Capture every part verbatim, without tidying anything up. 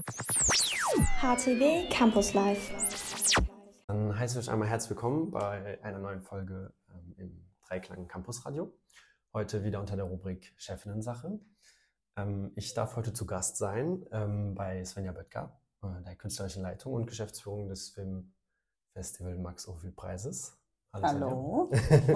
H T W Campus Live. Dann heiße ich euch einmal herzlich willkommen bei einer neuen Folge ähm, im Dreiklang Campus Radio. Heute wieder unter der Rubrik Chefinnen-Sache. Ähm, ich darf heute zu Gast sein ähm, bei Svenja Böttger, äh, der künstlerischen Leitung und Geschäftsführung des Filmfestival Max-Ophüls-Preises. Hallo.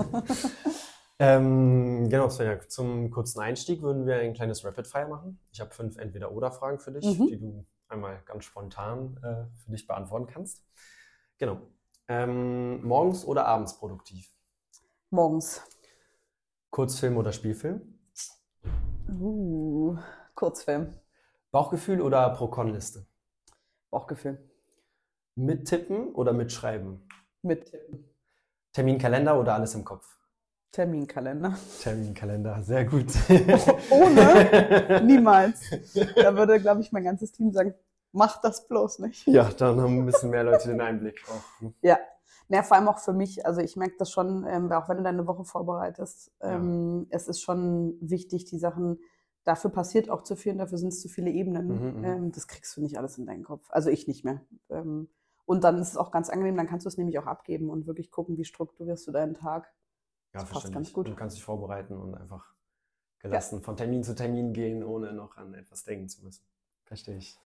ähm, genau, Svenja, zum kurzen Einstieg würden wir ein kleines Rapid-Fire machen. Ich habe fünf Entweder-Oder-Fragen für dich, Mhm. die du einmal ganz spontan äh, für dich beantworten kannst. Genau. Ähm, morgens oder abends produktiv? Morgens. Kurzfilm oder Spielfilm? Uh, Kurzfilm. Bauchgefühl oder Pro-Con-Liste? Bauchgefühl. Mittippen oder mitschreiben? Mittippen. Terminkalender oder alles im Kopf? Terminkalender. Terminkalender, sehr gut. Ohne? Niemals. Da würde, glaube ich, mein ganzes Team sagen, mach das bloß nicht. Ja, dann haben ein bisschen mehr Leute den Einblick auch. Ja. Ja, vor allem auch für mich, also ich merke das schon, ähm, auch wenn du deine Woche vorbereitest, ähm, ja. Es ist schon wichtig, die Sachen, dafür passiert auch zu viel und dafür sind es zu viele Ebenen. Mhm, ähm, das kriegst du nicht alles in deinen Kopf. Also ich nicht mehr. Ähm, und dann ist es auch ganz angenehm, dann kannst du es nämlich auch abgeben und wirklich gucken, wie strukturierst du deinen Tag. Ja, das passt verständlich. ganz gut. Du kannst dich vorbereiten und einfach gelassen ja. von Termin zu Termin gehen, ohne noch an etwas denken zu müssen. Verstehe ich.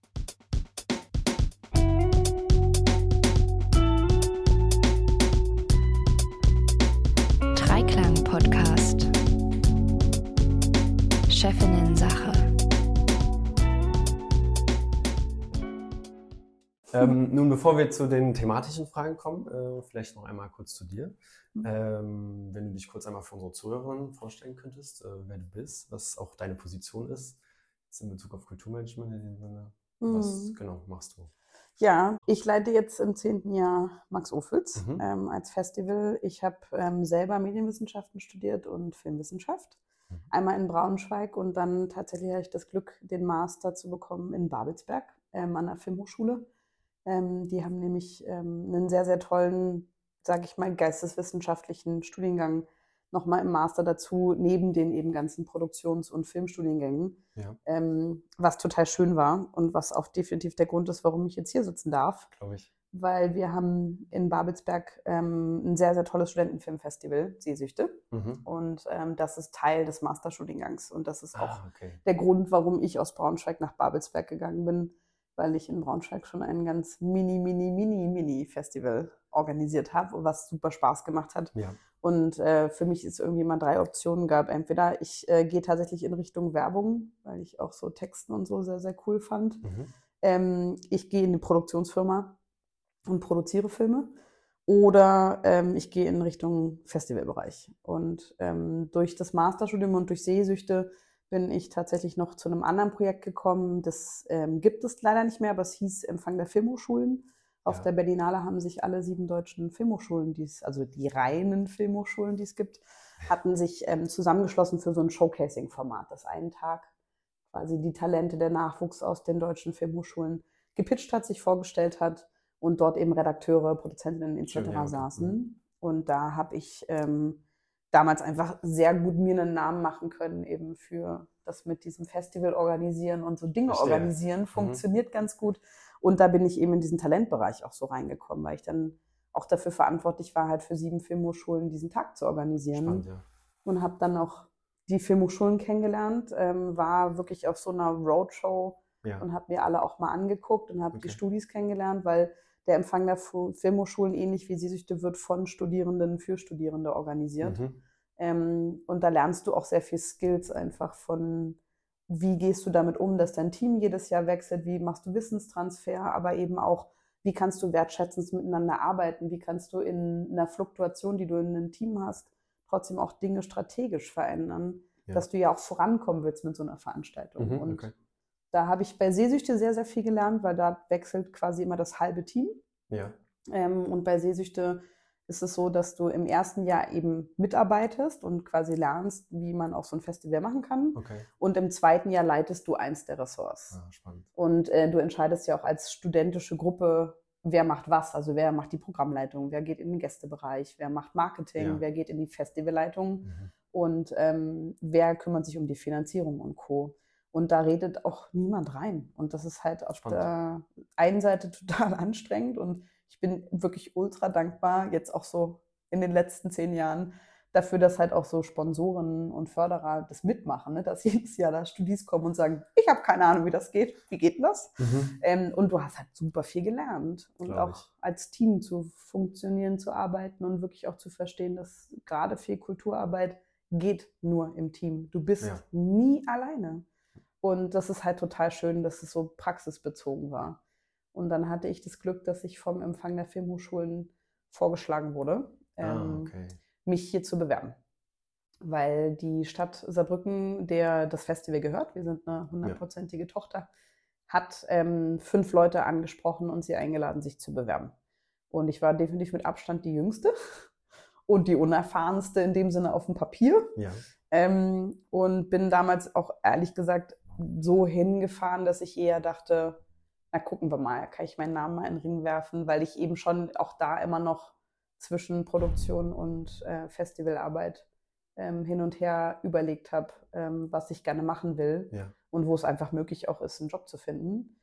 Dreiklang-Podcast. Chefinnen-Sache. Ähm, nun, bevor wir zu den thematischen Fragen kommen, äh, vielleicht noch einmal kurz zu dir. Mhm. Ähm, wenn du dich kurz einmal für unsere Zuhörerinnen vorstellen könntest, äh, wer du bist, was auch deine Position ist, jetzt in Bezug auf Kulturmanagement in dem Sinne. Mhm. Was genau machst du? Ja, ich leite jetzt im zehnten Jahr Max-Ophüls Mhm. ähm, als Festival. Ich habe ähm, selber Medienwissenschaften studiert und Filmwissenschaft. Mhm. Einmal in Braunschweig und dann tatsächlich hatte ich das Glück, den Master zu bekommen in Babelsberg ähm, an der Filmhochschule. Ähm, die haben nämlich ähm, einen sehr, sehr tollen, sage ich mal, geisteswissenschaftlichen Studiengang nochmal im Master dazu, neben den eben ganzen Produktions- und Filmstudiengängen, Ja. ähm, was total schön war und was auch definitiv der Grund ist, warum ich jetzt hier sitzen darf. Glaube ich. Weil wir haben in Babelsberg ähm, ein sehr, sehr tolles Studentenfilmfestival, Sehsüchte. Mhm. Und ähm, das ist Teil des Masterstudiengangs. Und das ist auch Ah, okay. der Grund, warum ich aus Braunschweig nach Babelsberg gegangen bin, weil ich in Braunschweig schon ein ganz mini, mini, mini, mini Festival organisiert habe, was super Spaß gemacht hat. Ja. Und äh, für mich ist irgendwie mal drei Optionen gab. Entweder ich äh, gehe tatsächlich in Richtung Werbung, weil ich auch so Texten und so sehr, sehr cool fand. Mhm. Ähm, ich gehe in eine Produktionsfirma und produziere Filme. Oder ähm, ich gehe in Richtung Festivalbereich. Und ähm, durch das Masterstudium und durch Sehsüchte bin ich tatsächlich noch zu einem anderen Projekt gekommen. Das ähm, gibt es leider nicht mehr, aber es hieß Empfang der Filmhochschulen. Auf Ja. der Berlinale haben sich alle sieben deutschen Filmhochschulen, die es, also die reinen Filmhochschulen, die es gibt, hatten sich ähm, zusammengeschlossen für so ein Showcasing-Format, das einen Tag quasi die Talente der Nachwuchs aus den deutschen Filmhochschulen gepitcht hat, sich vorgestellt hat und dort eben Redakteure, Produzentinnen et cetera Schön, ja, okay. saßen. Und da habe ich ähm, damals einfach sehr gut mir einen Namen machen können, eben für das mit diesem Festival organisieren und so Dinge Verstehe. organisieren, funktioniert mhm. ganz gut. Und da bin ich eben in diesen Talentbereich auch so reingekommen, weil ich dann auch dafür verantwortlich war, halt für sieben Filmhochschulen diesen Tag zu organisieren. Spannend, ja. Und habe dann auch die Filmhochschulen kennengelernt, ähm, war wirklich auf so einer Roadshow Ja. und habe mir alle auch mal angeguckt und habe Okay. die Studis kennengelernt, weil der Empfang der Filmhochschulen, ähnlich wie Sehsüchte, wird von Studierenden für Studierende organisiert. Mhm. Ähm, und da lernst du auch sehr viel Skills einfach von, wie gehst du damit um, dass dein Team jedes Jahr wechselt, wie machst du Wissenstransfer, aber eben auch, wie kannst du wertschätzend miteinander arbeiten, wie kannst du in einer Fluktuation, die du in einem Team hast, trotzdem auch Dinge strategisch verändern, Ja. dass du ja auch vorankommen willst mit so einer Veranstaltung. Mhm, und okay. da habe ich bei Sehsüchte sehr, sehr viel gelernt, weil da wechselt quasi immer das halbe Team. Ja. Ähm, und bei Sehsüchte ist es so, dass du im ersten Jahr eben mitarbeitest und quasi lernst, wie man auch so ein Festival machen kann. Okay. Und im zweiten Jahr leitest du eins der Ressorts. Ah, spannend. Und äh, du entscheidest ja auch als studentische Gruppe, wer macht was. Also wer macht die Programmleitung, wer geht in den Gästebereich, wer macht Marketing, Ja. wer geht in die Festivalleitung Mhm. und ähm, wer kümmert sich um die Finanzierung und Co. Und da redet auch niemand rein. Und das ist halt auf Spannend. der einen Seite total anstrengend. Und ich bin wirklich ultra dankbar, jetzt auch so in den letzten zehn Jahren, dafür, dass halt auch so Sponsoren und Förderer das mitmachen, ne? Dass jedes Jahr da Studis kommen und sagen, ich habe keine Ahnung, wie das geht. Wie geht denn das? Mhm. Ähm, und du hast halt super viel gelernt. Und Glaub auch ich. als Team zu funktionieren, zu arbeiten und wirklich auch zu verstehen, dass gerade viel Kulturarbeit geht nur im Team. Du bist Ja. nie alleine. Und das ist halt total schön, dass es so praxisbezogen war. Und dann hatte ich das Glück, dass ich vom Empfang der Filmhochschulen vorgeschlagen wurde, Ah, ähm, okay. mich hier zu bewerben. Weil die Stadt Saarbrücken, der das Festival gehört, wir sind eine hundertprozentige Tochter, hat ähm, fünf Leute angesprochen und sie eingeladen, sich zu bewerben. Und ich war definitiv mit Abstand die Jüngste und die unerfahrenste in dem Sinne auf dem Papier. Ja. Ähm, und bin damals auch ehrlich gesagt so hingefahren, dass ich eher dachte, na gucken wir mal, kann ich meinen Namen mal in den Ring werfen, weil ich eben schon auch da immer noch zwischen Produktion und äh, Festivalarbeit ähm, hin und her überlegt habe, ähm, was ich gerne machen will Ja. und wo es einfach möglich auch ist, einen Job zu finden.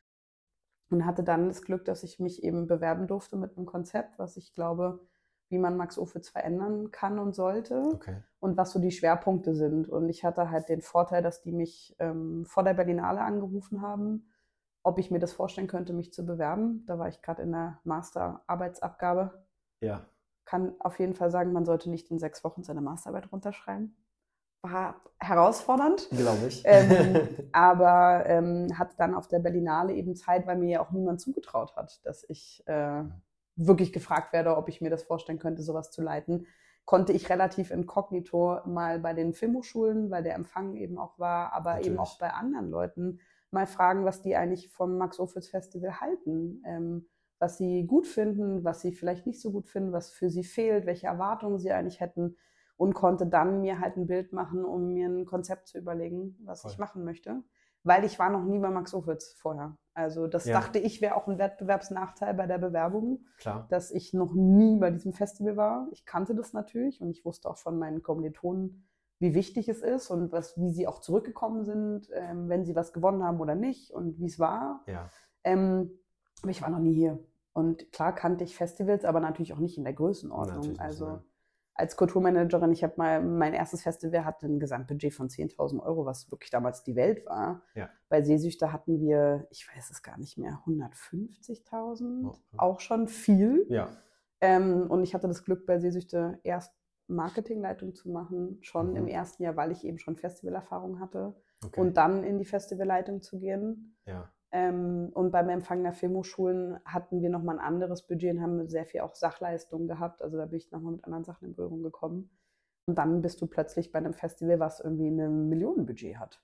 Und hatte dann das Glück, dass ich mich eben bewerben durfte mit einem Konzept, was ich glaube, wie man Max Ophüls verändern kann und sollte Okay. und was so die Schwerpunkte sind. Und ich hatte halt den Vorteil, dass die mich ähm, vor der Berlinale angerufen haben, ob ich mir das vorstellen könnte, mich zu bewerben. Da war ich gerade in der Masterarbeitsabgabe. Ja. Kann auf jeden Fall sagen, man sollte nicht in sechs Wochen seine Masterarbeit runterschreiben. War herausfordernd. Glaube ich. ähm, aber ähm, hatte dann auf der Berlinale eben Zeit, weil mir ja auch niemand zugetraut hat, dass ich äh, wirklich gefragt werde, ob ich mir das vorstellen könnte, sowas zu leiten. Konnte ich relativ inkognito mal bei den Filmhochschulen, weil der Empfang eben auch war, aber Natürlich. eben auch bei anderen Leuten mal fragen, was die eigentlich vom Max Ophüls Festival halten, ähm, was sie gut finden, was sie vielleicht nicht so gut finden, was für sie fehlt, welche Erwartungen sie eigentlich hätten und konnte dann mir halt ein Bild machen, um mir ein Konzept zu überlegen, was Voll. ich machen möchte, weil ich war noch nie bei Max Ophüls vorher. Also das Ja. dachte ich, wäre auch ein Wettbewerbsnachteil bei der Bewerbung, Klar. dass ich noch nie bei diesem Festival war. Ich kannte das natürlich und ich wusste auch von meinen Kommilitonen, wie wichtig es ist und was, wie sie auch zurückgekommen sind, ähm, wenn sie was gewonnen haben oder nicht und wie es war. Ja. Ähm, aber ich war noch nie hier. Und klar kannte ich Festivals, aber natürlich auch nicht in der Größenordnung. Natürlich nicht, also nein. als Kulturmanagerin, ich habe mal, mein erstes Festival hatte ein Gesamtbudget von zehntausend Euro, was wirklich damals die Welt war. Ja. Bei Sehsüchter hatten wir, ich weiß es gar nicht mehr, hundertfünfzigtausend, Oh, oh. auch schon viel. Ja. Ähm, und ich hatte das Glück, bei Sehsüchte erst Marketingleitung zu machen, schon Mhm. im ersten Jahr, weil ich eben schon Festivalerfahrung hatte. Okay. Und dann in die Festivalleitung zu gehen. Ja. Ähm, und beim Empfang der Filmhochschulen hatten wir nochmal ein anderes Budget und haben sehr viel auch Sachleistungen gehabt. Also da bin ich nochmal mit anderen Sachen in Berührung gekommen. Und dann bist du plötzlich bei einem Festival, was irgendwie ein Millionenbudget hat.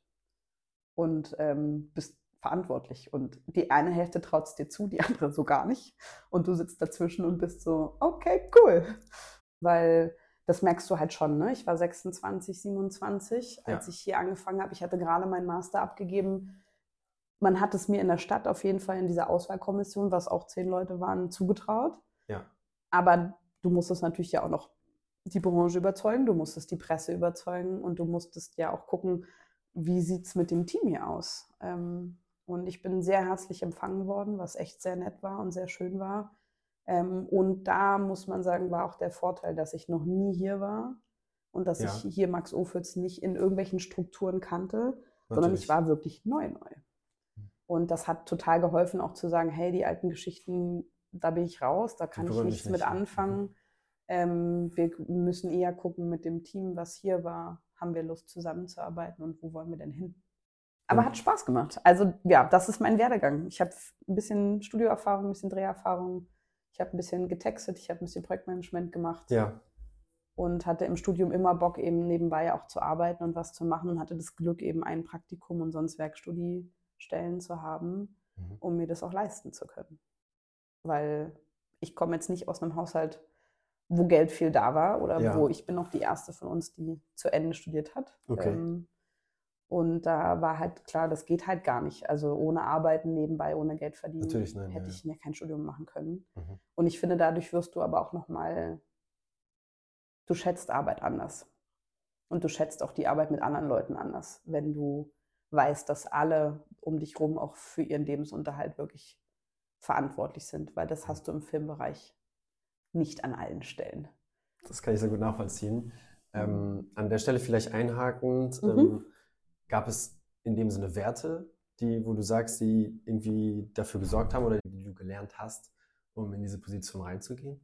Und ähm, bist verantwortlich. Und die eine Hälfte traut es dir zu, die andere so gar nicht. Und du sitzt dazwischen und bist so, okay, cool. Weil das merkst du halt schon, ne? Ich war sechsundzwanzig, siebenundzwanzig, als Ja. ich hier angefangen habe. Ich hatte gerade meinen Master abgegeben. Man hat es mir in der Stadt auf jeden Fall in dieser Auswahlkommission, was auch zehn Leute waren, zugetraut. Ja. Aber du musstest natürlich ja auch noch die Branche überzeugen, du musstest die Presse überzeugen und du musstest ja auch gucken, wie sieht es mit dem Team hier aus. Ähm, und ich bin sehr herzlich empfangen worden, was echt sehr nett war und sehr schön war. Ähm, und da muss man sagen, war auch der Vorteil, dass ich noch nie hier war und dass Ja. ich hier Max Ophüls nicht in irgendwelchen Strukturen kannte, sondern Natürlich. ich war wirklich neu neu. Und das hat total geholfen, auch zu sagen, hey, die alten Geschichten, da bin ich raus, da kann ich berühren nichts mich mit nicht. anfangen. Mhm. Ähm, wir müssen eher gucken mit dem Team, was hier war, haben wir Lust zusammenzuarbeiten und wo wollen wir denn hin? Aber Ja. hat Spaß gemacht. Also ja, das ist mein Werdegang. Ich habe ein bisschen Studioerfahrung, ein bisschen Dreherfahrung. Ich habe ein bisschen getextet, ich habe ein bisschen Projektmanagement gemacht. Ja. Und hatte im Studium immer Bock, eben nebenbei auch zu arbeiten und was zu machen und hatte das Glück, eben ein Praktikum und sonst Werkstudiestellen zu haben, Mhm. um mir das auch leisten zu können. Weil ich komme jetzt nicht aus einem Haushalt, wo Geld viel da war oder Ja. wo ich bin noch die erste von uns, die zu Ende studiert hat. Okay. Ähm, und da war halt klar, das geht halt gar nicht. Also ohne Arbeiten nebenbei, ohne Geld verdienen, Natürlich, nein, hätte ja, ich mir kein Studium machen können. Mhm. Und ich finde, dadurch wirst du aber auch nochmal, du schätzt Arbeit anders. Und du schätzt auch die Arbeit mit anderen Leuten anders, wenn du weißt, dass alle um dich rum auch für ihren Lebensunterhalt wirklich verantwortlich sind, weil das hast du im Filmbereich nicht an allen Stellen. Das kann ich sehr gut nachvollziehen. Ähm, an der Stelle vielleicht einhakend, Mhm. ähm, gab es in dem Sinne Werte, die, wo du sagst, die irgendwie dafür gesorgt haben oder die du gelernt hast, um in diese Position reinzugehen?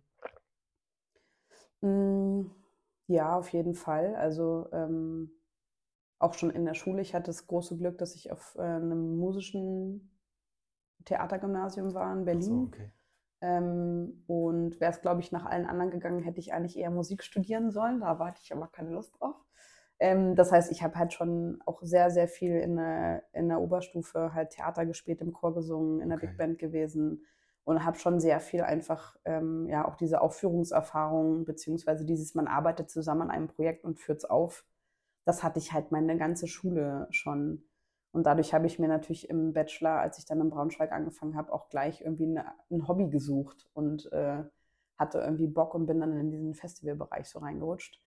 Mm, Ja, auf jeden Fall. Also ähm, auch schon in der Schule. Ich hatte das große Glück, dass ich auf äh, einem musischen Theatergymnasium war in Ach so, Berlin. okay. Ähm, und wäre es, glaube ich, nach allen anderen gegangen, hätte ich eigentlich eher Musik studieren sollen. Da hatte ich aber keine Lust drauf. Ähm, das heißt, ich habe halt schon auch sehr, sehr viel in der, in der Oberstufe halt Theater gespielt, im Chor gesungen, in der Okay. Big Band gewesen und habe schon sehr viel einfach, ähm, ja, auch diese Aufführungserfahrung, beziehungsweise dieses, man arbeitet zusammen an einem Projekt und führt es auf. Das hatte ich halt meine ganze Schule schon. Und dadurch habe ich mir natürlich im Bachelor, als ich dann in Braunschweig angefangen habe, auch gleich irgendwie eine, ein Hobby gesucht und äh, hatte irgendwie Bock und bin dann in diesen Festivalbereich so reingerutscht.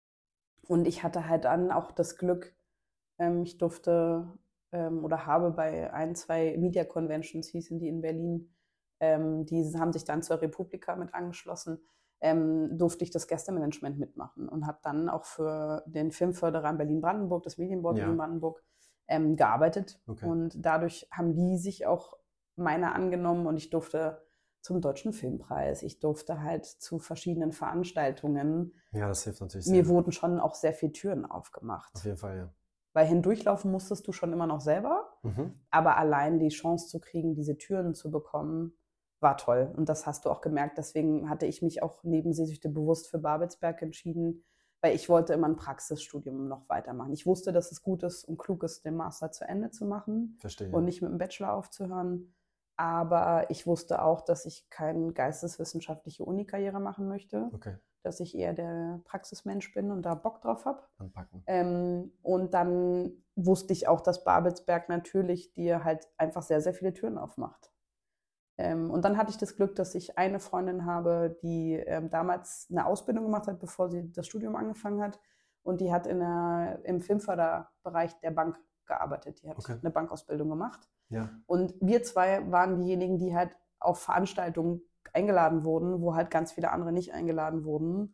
Und ich hatte halt dann auch das Glück, ähm, ich durfte ähm, oder habe bei ein, zwei Media Conventions, hießen die in Berlin, ähm, die haben sich dann zur Republika mit angeschlossen, ähm, durfte ich das Gästemanagement mitmachen und habe dann auch für den Filmförderer in Berlin-Brandenburg, das Medienboard Ja. Berlin-Brandenburg, ähm, gearbeitet. Okay. Und dadurch haben die sich auch meiner angenommen und ich durfte zum Deutschen Filmpreis, ich durfte halt zu verschiedenen Veranstaltungen. Ja, das hilft natürlich Mir sehr. wurden schon auch sehr viele Türen aufgemacht. Auf jeden Fall, ja. Weil hindurchlaufen musstest du schon immer noch selber, Mhm. aber allein die Chance zu kriegen, diese Türen zu bekommen, war toll. Und das hast du auch gemerkt. Deswegen hatte ich mich auch neben Sehsüchte bewusst für Babelsberg entschieden, weil ich wollte immer ein Praxisstudium noch weitermachen. Ich wusste, dass es gut ist und klug ist, den Master zu Ende zu machen Verstehe. und nicht mit dem Bachelor aufzuhören. Aber ich wusste auch, dass ich keine geisteswissenschaftliche Uni-Karriere machen möchte, Okay, dass ich eher der Praxismensch bin und da Bock drauf habe. anpacken. Ähm, und dann wusste ich auch, dass Babelsberg natürlich dir halt einfach sehr, sehr viele Türen aufmacht. Ähm, und dann hatte ich das Glück, dass ich eine Freundin habe, die ähm, damals eine Ausbildung gemacht hat, bevor sie das Studium angefangen hat. Und die hat in der, im Filmförderbereich der Bank gearbeitet. Die hat Okay. eine Bankausbildung gemacht. Ja, Und wir zwei waren diejenigen, die halt auf Veranstaltungen eingeladen wurden, wo halt ganz viele andere nicht eingeladen wurden,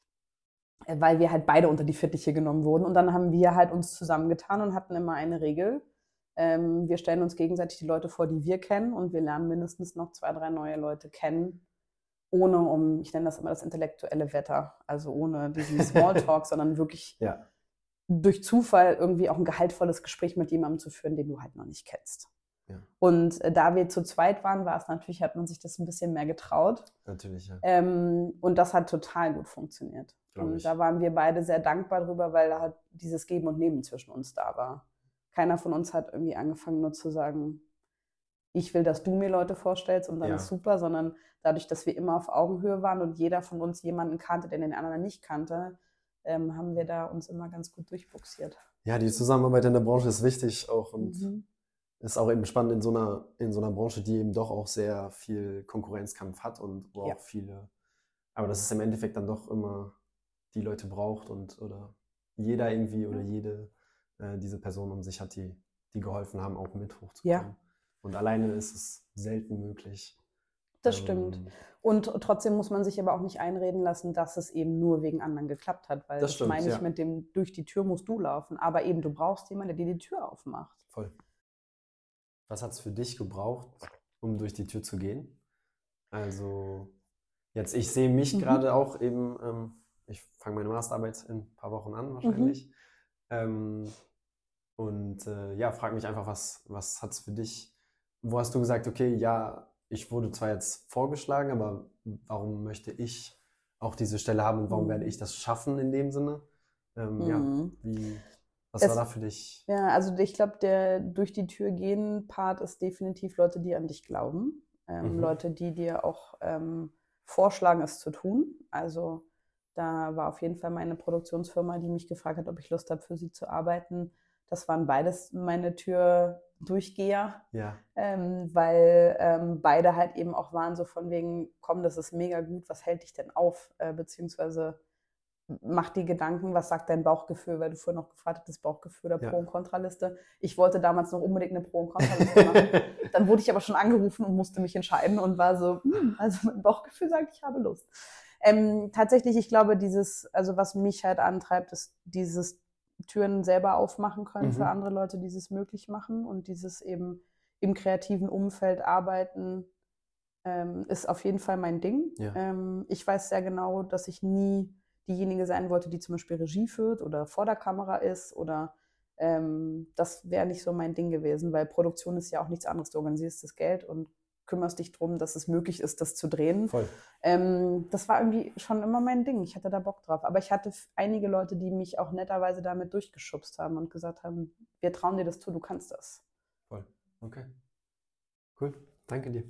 äh, weil wir halt beide unter die Fittiche genommen wurden. Und dann haben wir halt uns zusammengetan und hatten immer eine Regel. Ähm, wir stellen uns gegenseitig die Leute vor, die wir kennen, und wir lernen mindestens noch zwei, drei neue Leute kennen, ohne um, ich nenne das immer das intellektuelle Wetter, also ohne diesen Smalltalk, sondern wirklich ja, durch Zufall irgendwie auch ein gehaltvolles Gespräch mit jemandem zu führen, den du halt noch nicht kennst. ja, Und äh, da wir zu zweit waren, war es natürlich, hat man sich das ein bisschen mehr getraut. natürlich, ja. Ähm, und das hat total gut funktioniert. Glaub Und ich. da waren wir beide sehr dankbar drüber, weil da halt dieses Geben und Nehmen zwischen uns da war. Keiner von uns hat irgendwie angefangen, nur zu sagen, ich will, dass du mir Leute vorstellst und dann Ja. ist super, sondern dadurch, dass wir immer auf Augenhöhe waren und jeder von uns jemanden kannte, der den anderen nicht kannte, ähm, haben wir da uns immer ganz gut durchbuxiert. Ja, die Zusammenarbeit in der Branche ist wichtig auch und Mhm. ist auch eben spannend in so einer, in so einer Branche, die eben doch auch sehr viel Konkurrenzkampf hat und wo Ja. auch viele, aber dass es im Endeffekt dann doch immer die Leute braucht und oder jeder irgendwie oder jede äh, diese Person um sich hat, die, die geholfen haben, auch mit hochzukommen. Ja. Und alleine ist es selten möglich. Das Ähm, stimmt. Und trotzdem muss man sich aber auch nicht einreden lassen, dass es eben nur wegen anderen geklappt hat, weil Das das, stimmt, meine ich ja. mit dem, durch die Tür musst du laufen, aber eben du brauchst jemanden, der dir die Tür aufmacht. Voll. Was hat es für dich gebraucht, um durch die Tür zu gehen? Also jetzt, ich sehe mich Mhm. gerade auch eben, ähm, ich fange meine Masterarbeit in ein paar Wochen an wahrscheinlich. Mhm. Ähm, und äh, ja, frag mich einfach, was, was hat es für dich, wo hast du gesagt, okay, ja, ich wurde zwar jetzt vorgeschlagen, aber warum möchte ich auch diese Stelle haben und warum Mhm. werde ich das schaffen in dem Sinne? Ähm, ja, Mhm. wie, was Es- war da für dich? Ja, also ich glaube, der durch die Tür gehen Part ist definitiv Leute, die an dich glauben. Ähm, Mhm. Leute, die dir auch ähm, vorschlagen, es zu tun. Also da war auf jeden Fall meine Produktionsfirma, die mich gefragt hat, ob ich Lust habe, für sie zu arbeiten. Das waren beides meine Tür-Durchgeher, Ja, ähm, weil ähm, beide halt eben auch waren so von wegen, komm, das ist mega gut, was hält dich denn auf? Äh, beziehungsweise mach dir Gedanken, was sagt dein Bauchgefühl, weil du vorhin noch gefragt hast, das Bauchgefühl der Ja. Pro- und Kontraliste. Ich wollte damals noch unbedingt eine Pro- und Kontraliste machen. Dann wurde ich aber schon angerufen und musste mich entscheiden und war so, hm, also mein Bauchgefühl sagt, ich habe Lust. Ähm, tatsächlich, ich glaube, dieses, also was mich halt antreibt, ist dieses Türen selber aufmachen können Mhm. für andere Leute, dieses möglich machen und dieses eben im kreativen Umfeld arbeiten, ähm, ist auf jeden Fall mein Ding. Ja. Ähm, ich weiß sehr genau, dass ich nie diejenige sein wollte, die zum Beispiel Regie führt oder vor der Kamera ist oder ähm, das wäre nicht so mein Ding gewesen, weil Produktion ist ja auch nichts anderes. Du organisierst das Geld und kümmerst dich darum, dass es möglich ist, das zu drehen. Voll. Ähm, das war irgendwie schon immer mein Ding. Ich hatte da Bock drauf. Aber ich hatte f- einige Leute, die mich auch netterweise damit durchgeschubst haben und gesagt haben, wir trauen dir das zu, du kannst das. Voll. Okay. Cool. Danke dir.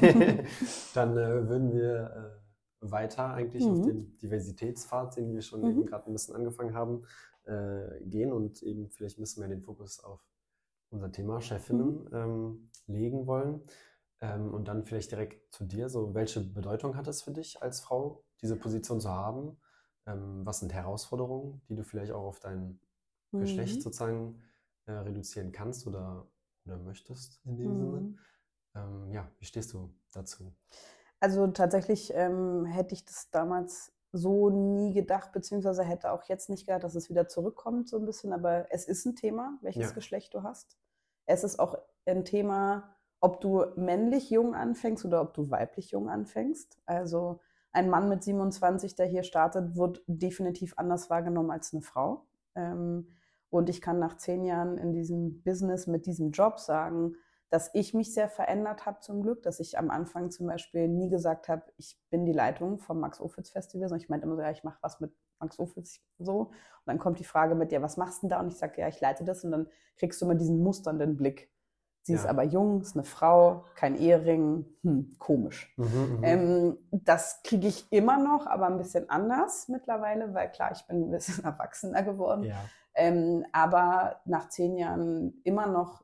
Dann äh, würden wir äh, weiter eigentlich Mhm. auf den Diversitätspfad, den wir schon Mhm. eben gerade ein bisschen angefangen haben, äh, gehen und eben vielleicht ein bisschen mehr den Fokus auf unser Thema Chefinnen ähm, legen wollen. Ähm, und dann vielleicht direkt zu dir. So, welche Bedeutung hat es für dich als Frau, diese Position zu haben? Ähm, was sind Herausforderungen, die du vielleicht auch auf dein Geschlecht Mhm. sozusagen äh, reduzieren kannst oder, oder möchtest in dem Sinne? Mhm. Ähm, ja, wie stehst du dazu? Also tatsächlich ähm, hätte ich das damals so nie gedacht, beziehungsweise hätte auch jetzt nicht gedacht, dass es wieder zurückkommt, so ein bisschen. Aber es ist ein Thema, welches Ja. Geschlecht du hast. Es ist auch ein Thema, ob du männlich jung anfängst oder ob du weiblich jung anfängst. Also ein Mann mit siebenundzwanzig, der hier startet, wird definitiv anders wahrgenommen als eine Frau. Ähm, und ich kann nach zehn Jahren in diesem Business mit diesem Job sagen, dass ich mich sehr verändert habe zum Glück, dass ich am Anfang zum Beispiel nie gesagt habe, ich bin die Leitung vom Max-Ophüls-Festival, sondern ich meinte immer so, ja, ich mache was mit Max-Ophüls so. Und dann kommt die Frage mit, ja, was machst du denn da? Und ich sage, ja, ich leite das. Und dann kriegst du immer diesen musternden Blick. Sie ist Ja. aber jung, ist eine Frau, kein Ehering, hm, komisch. Mhm, mhm. Ähm, das kriege ich immer noch, aber ein bisschen anders mittlerweile, weil klar, ich bin ein bisschen erwachsener geworden. Ja. Ähm, aber nach zehn Jahren immer noch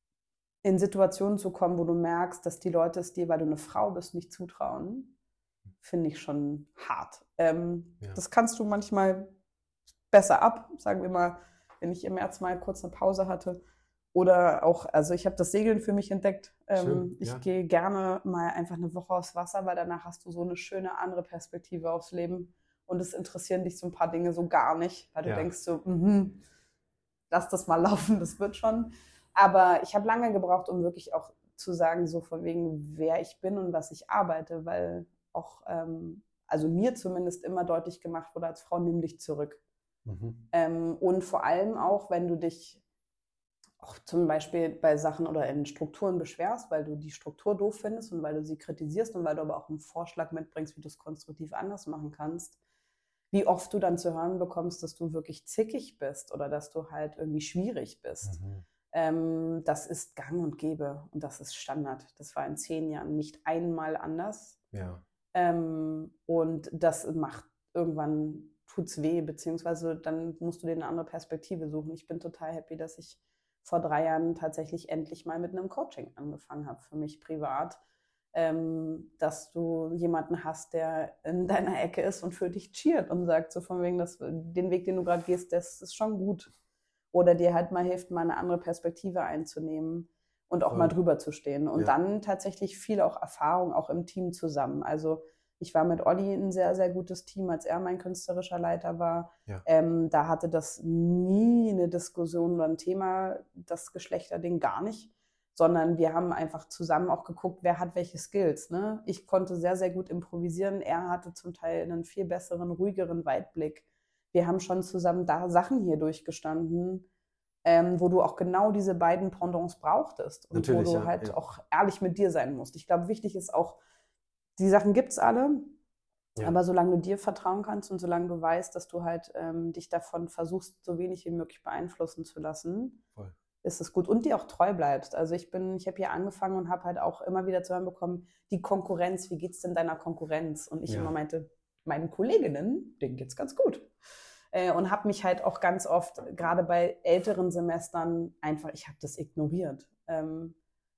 in Situationen zu kommen, wo du merkst, dass die Leute es dir, weil du eine Frau bist, nicht zutrauen, finde ich schon hart. Ähm, Ja. Das kannst du manchmal besser ab, sagen wir mal, wenn ich im März mal kurz eine Pause hatte. Oder auch, also ich habe das Segeln für mich entdeckt. Ähm, Schön, ich ja. gehe gerne mal einfach eine Woche aufs Wasser, weil danach hast du so eine schöne andere Perspektive aufs Leben. Und es interessieren dich so ein paar Dinge so gar nicht, weil du Ja. denkst so, mhm, lass das mal laufen, das wird schon. Aber ich habe lange gebraucht, um wirklich auch zu sagen, so von wegen, wer ich bin und was ich arbeite, weil auch, ähm, also mir zumindest immer deutlich gemacht wurde als Frau, nimm dich zurück. Mhm. Ähm, und vor allem auch, wenn du dich auch zum Beispiel bei Sachen oder in Strukturen beschwerst, weil du die Struktur doof findest und weil du sie kritisierst und weil du aber auch einen Vorschlag mitbringst, wie du es konstruktiv anders machen kannst, wie oft du dann zu hören bekommst, dass du wirklich zickig bist oder dass du halt irgendwie schwierig bist. Mhm. Ähm, das ist gang und gäbe und das ist Standard. Das war in zehn Jahren nicht einmal anders. Ja. Ähm, und das macht irgendwann, tut's weh, beziehungsweise dann musst du dir eine andere Perspektive suchen. Ich bin total happy, dass ich vor drei Jahren tatsächlich endlich mal mit einem Coaching angefangen habe, für mich privat. Ähm, dass du jemanden hast, der in deiner Ecke ist und für dich cheert und sagt so von wegen, dass den Weg, den du gerade gehst, das ist schon gut. Oder dir halt mal hilft, mal eine andere Perspektive einzunehmen und auch Voll. mal drüber zu stehen. Und Ja. dann tatsächlich viel auch Erfahrung, auch im Team zusammen. Also ich war mit Olli ein sehr, sehr gutes Team, als er mein künstlerischer Leiter war. Ja. Ähm, da hatte das nie eine Diskussion oder ein Thema, das Geschlechterding gar nicht, sondern wir haben einfach zusammen auch geguckt, wer hat welche Skills. Ne? Ich konnte sehr, sehr gut improvisieren. Er hatte zum Teil einen viel besseren, ruhigeren Weitblick. Wir haben schon zusammen da Sachen hier durchgestanden, ähm, wo du auch genau diese beiden Pendants brauchtest und Natürlich, wo du ja, halt ja. auch ehrlich mit dir sein musst. Ich glaube, wichtig ist auch, die Sachen gibt's alle, Ja. aber solange du dir vertrauen kannst und solange du weißt, dass du halt ähm, dich davon versuchst, so wenig wie möglich beeinflussen zu lassen, Voll. ist es gut und dir auch treu bleibst. Also ich bin, ich habe hier angefangen und habe halt auch immer wieder zu hören bekommen, die Konkurrenz, wie geht's denn deiner Konkurrenz? Und ich Ja. immer meinte, meinen Kolleginnen, denen geht's ganz gut. Äh, und habe mich halt auch ganz oft, gerade bei älteren Semestern, einfach, ich habe das ignoriert. Ähm,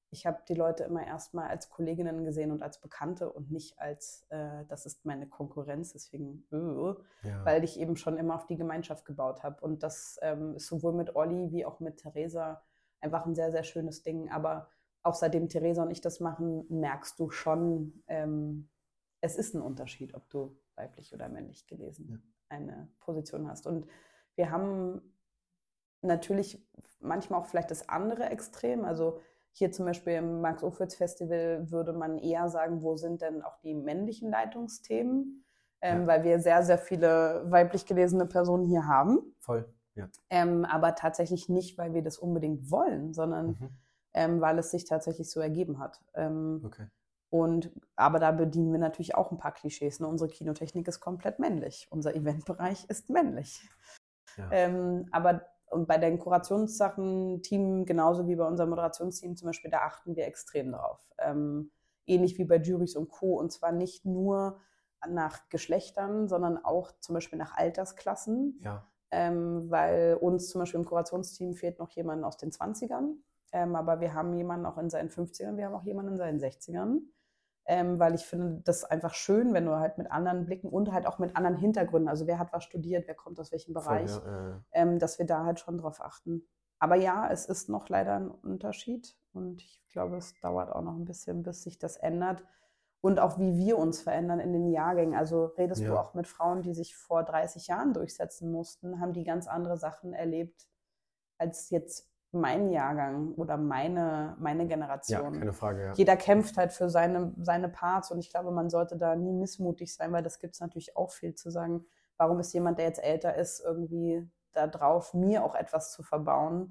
ich habe die Leute immer erstmal als Kolleginnen gesehen und als Bekannte und nicht als, äh, das ist meine Konkurrenz, deswegen, äh, Ja. weil ich eben schon immer auf die Gemeinschaft gebaut habe. Und das ähm, ist sowohl mit Olli wie auch mit Theresa einfach ein sehr, sehr schönes Ding. Aber auch seitdem Theresa und ich das machen, merkst du schon, ähm, es ist ein Unterschied, ob du weiblich oder männlich gelesen Ja. eine Position hast. Und wir haben natürlich manchmal auch vielleicht das andere Extrem. Also hier zum Beispiel im Max-Ophüls-Festival würde man eher sagen, wo sind denn auch die männlichen Leitungsthemen? Ähm, Ja. weil wir sehr, sehr viele weiblich gelesene Personen hier haben. Voll, ja. Ähm, aber tatsächlich nicht, weil wir das unbedingt wollen, sondern Mhm. ähm, weil es sich tatsächlich so ergeben hat. Ähm, Okay. und, aber da bedienen wir natürlich auch ein paar Klischees. Ne? Unsere Kinotechnik ist komplett männlich. Unser Eventbereich ist männlich. Ja. Ähm, aber und bei den Kurationssachen, Team, genauso wie bei unserem Moderationsteam zum Beispiel, da achten wir extrem drauf. Ähm, ähnlich wie bei Juries und Co. Und zwar nicht nur nach Geschlechtern, sondern auch zum Beispiel nach Altersklassen. Ja. Ähm, weil uns zum Beispiel im Kurationsteam fehlt noch jemand aus den zwanzigern. Ähm, aber wir haben jemanden auch in seinen fünfzigern, wir haben auch jemanden in seinen sechzigern. Ähm, weil ich finde das einfach schön, wenn du halt mit anderen Blicken und halt auch mit anderen Hintergründen, also wer hat was studiert, wer kommt aus welchem Bereich, Voll, ja, äh, ähm, dass wir da halt schon drauf achten. Aber ja, es ist noch leider ein Unterschied und ich glaube, es dauert auch noch ein bisschen, bis sich das ändert und auch wie wir uns verändern in den Jahrgängen. Also redest Ja. du auch mit Frauen, die sich vor dreißig Jahren durchsetzen mussten, haben die ganz andere Sachen erlebt als jetzt mein Jahrgang oder meine, meine ja, Generation. keine Frage, ja. Jeder kämpft halt für seine, seine Parts und ich glaube, man sollte da nie missmutig sein, weil das gibt es natürlich auch viel zu sagen. Warum ist jemand, der jetzt älter ist, irgendwie da drauf, mir auch etwas zu verbauen?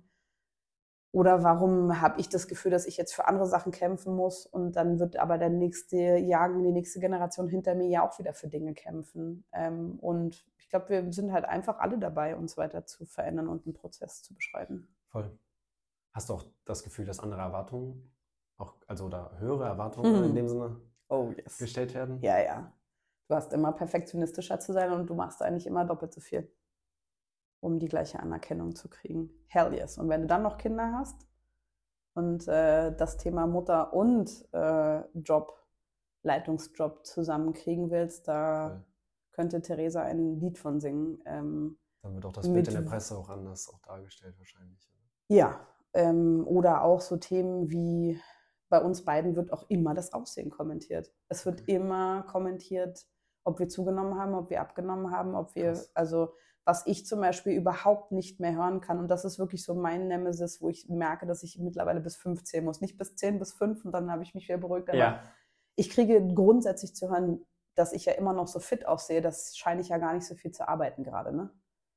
Oder warum habe ich das Gefühl, dass ich jetzt für andere Sachen kämpfen muss und dann wird aber der nächste Jahrgang, die nächste Generation hinter mir ja auch wieder für Dinge kämpfen. Ähm, und ich glaube, wir sind halt einfach alle dabei, uns weiter zu verändern und einen Prozess zu beschreiten. Voll. Hast du auch das Gefühl, dass andere Erwartungen, auch, also oder höhere Erwartungen Mhm. in dem Sinne Oh yes. gestellt werden? Ja, ja. Du hast immer perfektionistischer zu sein und du machst eigentlich immer doppelt so viel, um die gleiche Anerkennung zu kriegen. Hell yes. Und wenn du dann noch Kinder hast und äh, das Thema Mutter und äh, Job, Leitungsjob zusammenkriegen willst, da Voll. könnte Theresa ein Lied von singen. Ähm, Dann wird auch das mit- Bild in der Presse auch anders auch dargestellt wahrscheinlich. ja, ähm, oder auch so Themen wie bei uns beiden wird auch immer das Aussehen kommentiert. Es wird Okay. immer kommentiert, ob wir zugenommen haben, ob wir abgenommen haben, ob wir, Krass. also was ich zum Beispiel überhaupt nicht mehr hören kann. Und das ist wirklich so mein Nemesis, wo ich merke, dass ich mittlerweile bis fünf zählen muss. Nicht bis zehn, bis fünf und dann habe ich mich wieder beruhigt. Aber Ja, ich kriege grundsätzlich zu hören, dass ich ja immer noch so fit aussehe. Das scheine ich ja gar nicht so viel zu arbeiten gerade, ne?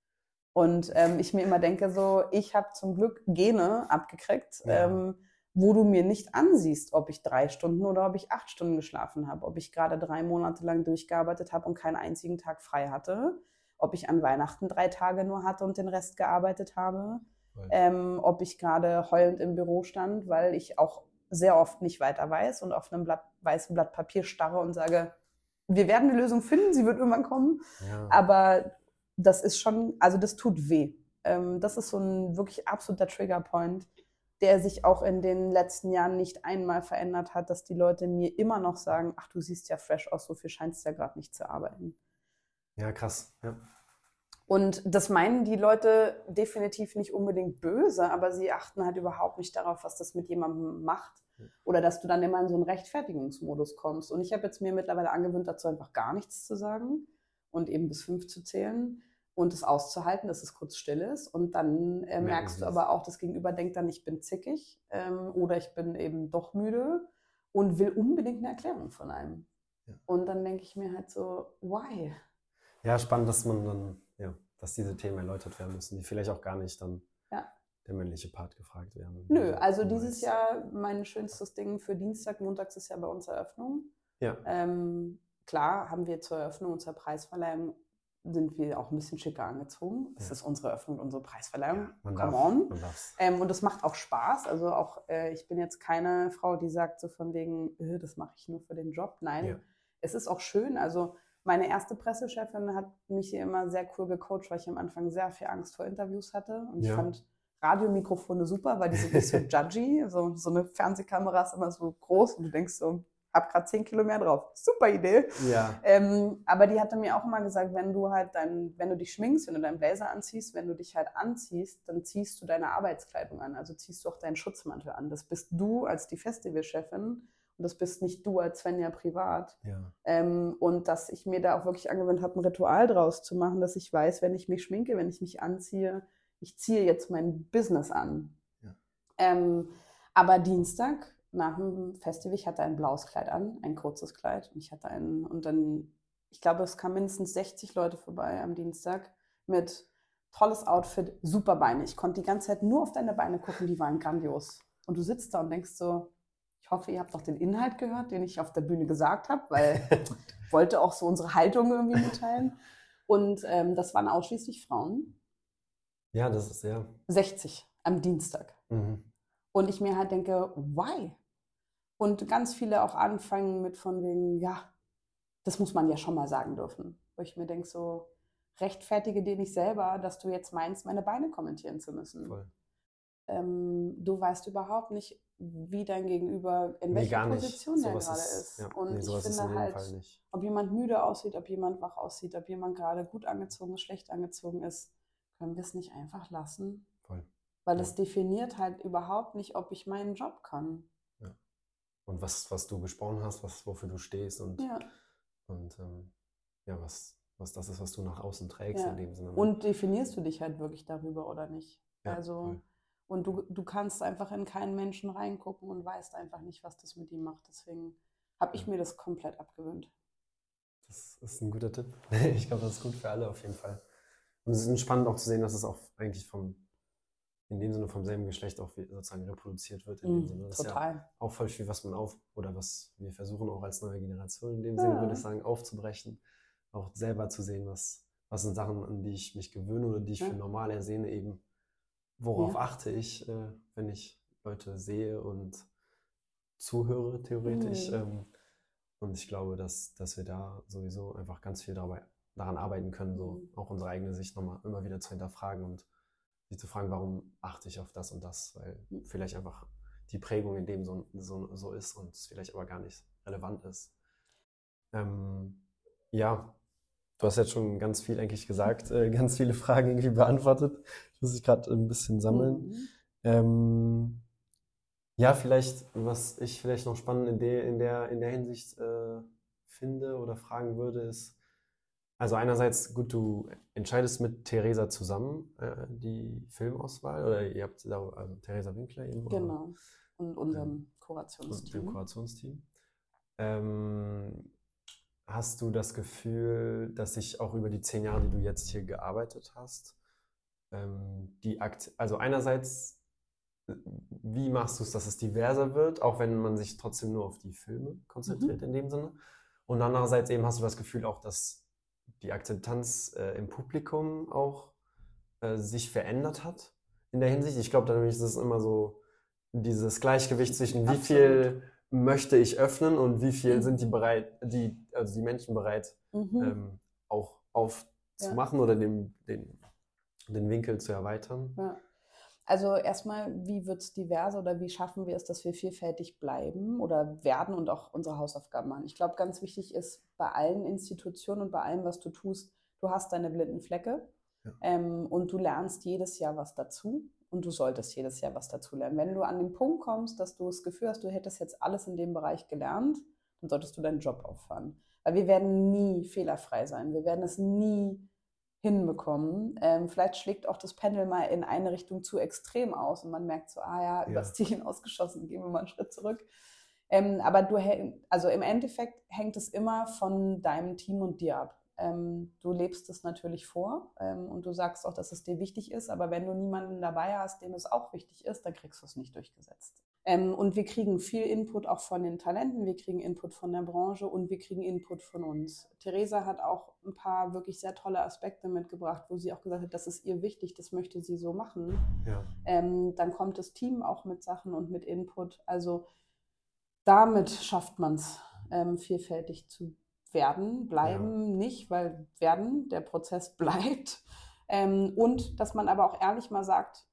Und ähm, ich mir immer denke so, ich habe zum Glück Gene abgekriegt, Ja. ähm, wo du mir nicht ansiehst, ob ich drei Stunden oder ob ich acht Stunden geschlafen habe, ob ich gerade drei Monate lang durchgearbeitet habe und keinen einzigen Tag frei hatte, ob ich an Weihnachten drei Tage nur hatte und den Rest gearbeitet habe, voll. ähm, ob ich gerade heulend im Büro stand, weil ich auch sehr oft nicht weiter weiß und auf einem Blatt, weißen Blatt Papier starre und sage, wir werden eine Lösung finden, sie wird irgendwann kommen. Ja. Aber das ist schon, also das tut weh. Ähm, das ist so ein wirklich absoluter Triggerpoint, der sich auch in den letzten Jahren nicht einmal verändert hat, dass die Leute mir immer noch sagen, ach, du siehst ja fresh aus, so viel scheinst du ja gerade nicht zu arbeiten. Ja, krass. Ja. Und das meinen die Leute definitiv nicht unbedingt böse, aber sie achten halt überhaupt nicht darauf, was das mit jemandem macht. Oder dass du dann immer in so einen Rechtfertigungsmodus kommst. Und ich habe jetzt mir mittlerweile angewöhnt, dazu einfach gar nichts zu sagen und eben bis fünf zu zählen und es auszuhalten, dass es kurz still ist. Und dann äh, Merken merkst sie du es. aber auch, das Gegenüber denkt dann, ich bin zickig ähm, oder ich bin eben doch müde und will unbedingt eine Erklärung von einem. Ja. Und dann denke ich mir halt so, why? Ja, spannend, dass man dann, ja, dass diese Themen erläutert werden müssen, die vielleicht auch gar nicht dann Ja. der männliche Part gefragt werden. Nö, also Wer dieses weiß. Jahr mein schönstes Ding für Dienstag, montags ist ja bei uns Eröffnung. Ja, Ähm, klar haben wir zur Eröffnung und zur Preisverleihung sind wir auch ein bisschen schicker angezogen. Es Ja. ist unsere Eröffnung und unsere Preisverleihung. ja man Come darf, on. man darf's. Ähm, und es macht auch Spaß. Also auch, äh, ich bin jetzt keine Frau, die sagt so von wegen, äh, das mache ich nur für den Job. Nein, Ja. es ist auch schön. Also meine erste Pressechefin hat mich hier immer sehr cool gecoacht, weil ich am Anfang sehr viel Angst vor Interviews hatte. Und ich Ja. fand, Radiomikrofone super, weil die sind nicht so judgy. So, so eine Fernsehkamera ist immer so groß und du denkst so, hab gerade zehn Kilo mehr drauf. Super Idee. Ja. Ähm, aber die hatte mir auch immer gesagt, wenn du halt dein, wenn du dich schminkst, wenn du deinen Blazer anziehst, wenn du dich halt anziehst, dann ziehst du deine Arbeitskleidung an. Also ziehst du auch deinen Schutzmantel an. Das bist du als die Festivalchefin und das bist nicht du als Svenja privat. Ja. Ähm, und dass ich mir da auch wirklich angewöhnt habe, ein Ritual draus zu machen, dass ich weiß, wenn ich mich schminke, wenn ich mich anziehe, ich ziehe jetzt mein Business an. Ja. Ähm, aber Dienstag nach dem Festival, ich hatte ein blaues Kleid an, ein kurzes Kleid. Und ich hatte einen, und dann, ich glaube, es kamen mindestens sechzig Leute vorbei am Dienstag mit tolles Outfit, super Beine. Ich konnte die ganze Zeit nur auf deine Beine gucken, die waren grandios. Und du sitzt da und denkst so, ich hoffe, ihr habt doch den Inhalt gehört, den ich auf der Bühne gesagt habe, weil ich wollte auch so unsere Haltung irgendwie mitteilen. Und ähm, das waren ausschließlich Frauen. Ja, das ist ja. sechzig am Dienstag. Mhm. Und ich mir halt denke, why? Und ganz viele auch anfangen mit von wegen, ja, das muss man ja schon mal sagen dürfen. Wo ich mir denke so, rechtfertige dir nicht selber, dass du jetzt meinst, meine Beine kommentieren zu müssen. Voll. Ähm, du weißt überhaupt nicht, wie dein Gegenüber, in Nee, welcher gar nicht. Position der Sowas gerade ist- ist. ja, Und nee, ich sowas ist in finde jedem halt, Fall nicht. ob jemand müde aussieht, ob jemand wach aussieht, ob jemand gerade gut angezogen ist, schlecht angezogen ist, können wir es nicht einfach lassen. Voll. Weil Ja. es definiert halt überhaupt nicht, ob ich meinen Job kann. Und was, was du gesprochen hast, was, wofür du stehst und, Ja. und ähm, ja, was, was das ist, was du nach außen trägst Ja. in dem Sinne. Und definierst du dich halt wirklich darüber oder nicht? Ja, also, voll. und du, du kannst einfach in keinen Menschen reingucken und weißt einfach nicht, was das mit ihm macht. Deswegen habe ich Ja. mir das komplett abgewöhnt. Das ist ein guter Tipp. Ich glaube, das ist gut für alle auf jeden Fall. Und es ist spannend auch zu sehen, dass es auch eigentlich vom, in dem Sinne vom selben Geschlecht auch wie- sozusagen reproduziert wird. In dem Mhm, Sinne. Das ist ja total. auch voll viel, was man auf, oder was wir versuchen auch als neue Generation in dem Sinne, Ja. würde ich sagen, aufzubrechen. Auch selber zu sehen, was, was sind Sachen, an die ich mich gewöhne oder die ich Ja. für normal ersehne, eben, worauf Ja. achte ich, äh, wenn ich Leute sehe und zuhöre, theoretisch. Mhm. Ähm, und ich glaube, dass, dass wir da sowieso einfach ganz viel dabei, daran arbeiten können, so Mhm. auch unsere eigene Sicht nochmal immer wieder zu hinterfragen und sich zu fragen, warum achte ich auf das und das, weil Mhm. vielleicht einfach die Prägung in dem so, so, so ist und es vielleicht aber gar nicht relevant ist. Ähm, ja, du hast jetzt schon ganz viel eigentlich gesagt, äh, ganz viele Fragen irgendwie beantwortet. Ich muss mich gerade ein bisschen sammeln. Mhm. Ähm, ja, vielleicht, was ich vielleicht noch spannend in der, in der, in der Hinsicht äh, finde oder fragen würde, ist, also einerseits, gut, du entscheidest mit Theresa zusammen äh, die Filmauswahl oder ihr habt da, also Theresa Winkler eben oder- Genau. Und unserem Ähm, und dem Kurationsteam. Kurationsteam. Ähm, hast du das Gefühl, dass sich auch über die zehn Jahre, die du jetzt hier gearbeitet hast, ähm, die Akt, also einerseits, äh, wie machst du es, dass es diverser wird, auch wenn man sich trotzdem nur auf die Filme konzentriert in dem Sinne? Und andererseits eben hast du das Gefühl auch, dass die Akzeptanz äh, im Publikum auch äh, sich verändert hat in der Hinsicht. Ich glaube, nämlich ist es immer so dieses Gleichgewicht zwischen wie Absolut. viel möchte ich öffnen und wie viel Mhm. sind die bereit, die, also die Menschen bereit, Mhm. ähm, auch aufzumachen Ja. oder den, den, den Winkel zu erweitern. Ja. Also erstmal, wie wird es diverser oder wie schaffen wir es, dass wir vielfältig bleiben oder werden und auch unsere Hausaufgaben machen? Ich glaube, ganz wichtig ist bei allen Institutionen und bei allem, was du tust, du hast deine blinden Flecke Ja. ähm, und du lernst jedes Jahr was dazu und du solltest jedes Jahr was dazu lernen. Wenn du an den Punkt kommst, dass du das Gefühl hast, du hättest jetzt alles in dem Bereich gelernt, dann solltest du deinen Job aufhören. Weil wir werden nie fehlerfrei sein. Wir werden es nie hinbekommen. Ähm, vielleicht schlägt auch das Pendel mal in eine Richtung zu extrem aus und man merkt so, ah ja, Ja. übers Ziel hinausgeschossen, gehen wir mal einen Schritt zurück. Ähm, aber du, also im Endeffekt hängt es immer von deinem Team und dir ab. Ähm, du lebst es natürlich vor ähm, und du sagst auch, dass es dir wichtig ist, aber wenn du niemanden dabei hast, dem es auch wichtig ist, dann kriegst du es nicht durchgesetzt. Ähm, und wir kriegen viel Input auch von den Talenten, wir kriegen Input von der Branche und wir kriegen Input von uns. Theresa hat auch ein paar wirklich sehr tolle Aspekte mitgebracht, wo sie auch gesagt hat, das ist ihr wichtig, das möchte sie so machen. Ja. Ähm, dann kommt das Team auch mit Sachen und mit Input. Also damit schafft man es, ähm, vielfältig zu werden, bleiben nicht, weil werden, der Prozess bleibt. Ähm, und dass man aber auch ehrlich mal sagt,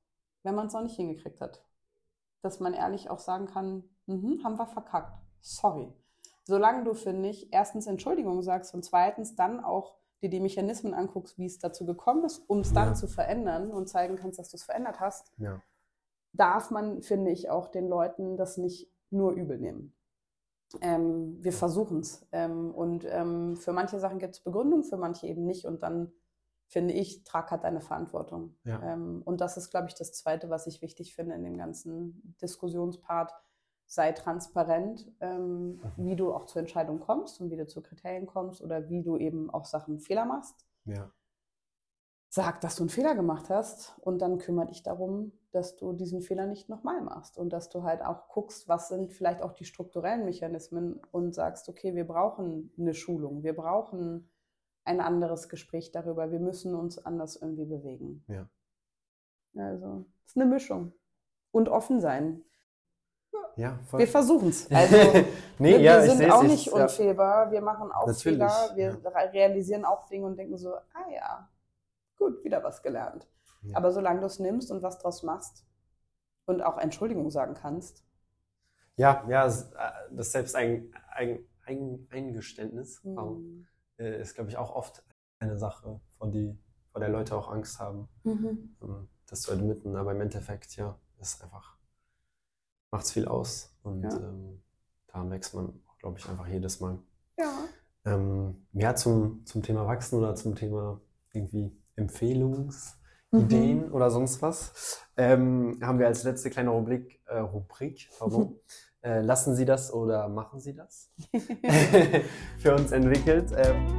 wenn man es noch nicht hingekriegt hat. Dass man ehrlich auch sagen kann, mhm, haben wir verkackt. Sorry. Solange du, finde ich, erstens Entschuldigung sagst und zweitens dann auch dir die Mechanismen anguckst, wie es dazu gekommen ist, um es dann Ja. zu verändern und zeigen kannst, dass du es verändert hast, Ja. darf man, finde ich, auch den Leuten das nicht nur übel nehmen. Ähm, wir versuchen es. Ähm, und ähm, für manche Sachen gibt es Begründung, für manche eben nicht. Und dann, finde ich, trag halt deine Verantwortung. Ja. Ähm, und das ist, glaube ich, das Zweite, was ich wichtig finde in dem ganzen Diskussionspart. Sei transparent, ähm, wie du auch zur Entscheidung kommst und wie du zu Kriterien kommst oder wie du eben auch Sachen Fehler machst. Ja. Sag, dass du einen Fehler gemacht hast und dann kümmere dich darum, dass du diesen Fehler nicht nochmal machst und dass du halt auch guckst, was sind vielleicht auch die strukturellen Mechanismen und sagst, okay, wir brauchen eine Schulung, wir brauchen ein anderes Gespräch darüber, wir müssen uns anders irgendwie bewegen. Ja. Also, es ist eine Mischung. Und offen sein. Ja, voll. Wir versuchen es. Also, nee, wir, ja, wir ich sind seh's, auch ich- nicht ja. unfehlbar, wir machen auch Natürlich, Fehler, wir ja. realisieren auch Dinge und denken so, ah ja, gut, wieder was gelernt. Ja. Aber solange du es nimmst und was draus machst und auch Entschuldigung sagen kannst, Ja, ja, es- äh, das Selbstein- Ein- Ein- Eingeständnis hm, wow, äh, ist, glaube ich, auch oft eine Sache, vor, die, vor der Leute auch Angst haben, mhm. ähm, das zu admitten. Aber im Endeffekt, ja, ist einfach, macht es viel aus. Und Ja. ähm, daran wächst man, glaube ich, einfach jedes Mal. ja. Ähm, ja, zum, zum Thema Wachsen oder zum Thema irgendwie Empfehlungsideen Mhm. oder sonst was, ähm, haben wir als letzte kleine Rubrik, äh, Rubrik pardon, äh, lassen Sie das oder machen Sie das? für uns entwickelt. Ähm,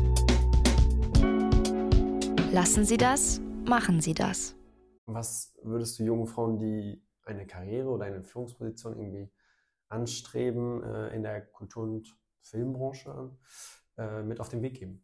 Lassen Sie das, machen Sie das. was würdest du jungen Frauen, die eine Karriere oder eine Führungsposition irgendwie anstreben, äh, in der Kultur- und Filmbranche äh, mit auf den Weg geben?